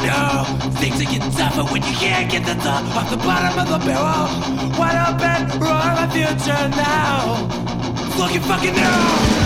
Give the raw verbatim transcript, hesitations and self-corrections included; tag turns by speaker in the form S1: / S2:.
S1: know things are getting tougher when you can't get the top off the bottom of the barrel. Wide open, wrong my future now. It's looking fucking new.